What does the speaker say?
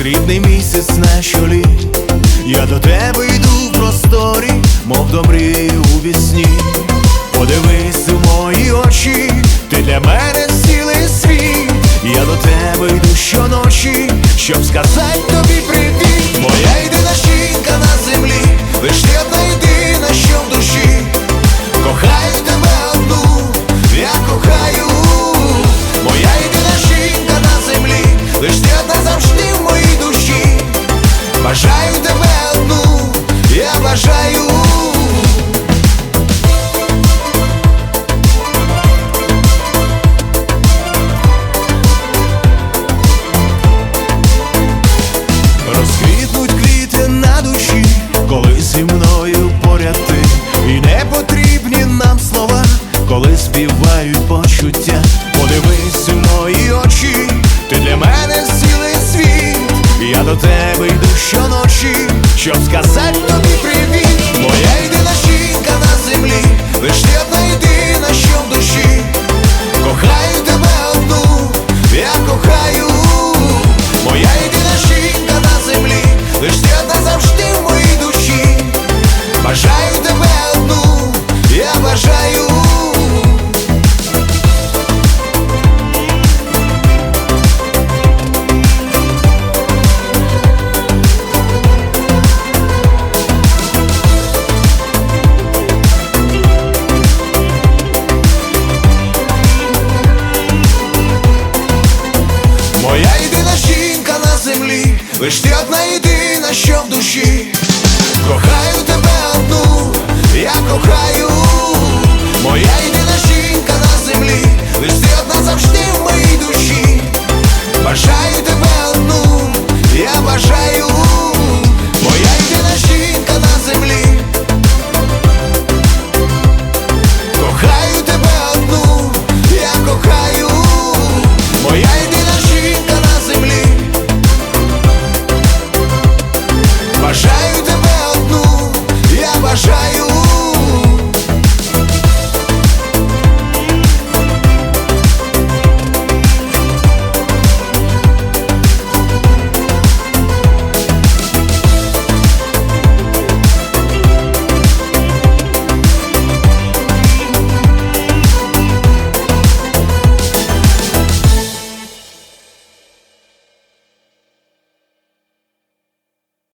срібний місяць на чолі. Я до тебе йду в просторі, мов до мрії у вісні. Подивись у мої очі, ти для мене цілий світ. Я до тебе йду щоночі, щоб сказати тобі привіт. Моя єдина жінка на землі, лиш ти одна єдина, що в душі. Кохаю тебе одну, я кохаю. Моя єдина жінка на землі, лиш ти одна завжди в моїй душі. Бажаю тебе одну, я бажаю. Розквітнуть квіти на душі, коли зі мною поряд ти. І не потрібні нам слова, коли співають почуття. Подивись у мої очі, ти для мене цілий світ. Я до тебе йду щоночі, щоб сказати тобі привіт. Моя єдина жінка на землі, лиш ти одна єдина, що в душі. Кохаю тебе одну, я кохаю. Моя єдина жінка на землі, лиш ти одна завжди в моїй душі. Бажаю тебе одну, я бажаю. Моя єдина жінка на землі, лиш ти одна єдина, що в душі. Кохаю тебе одну, я кохаю.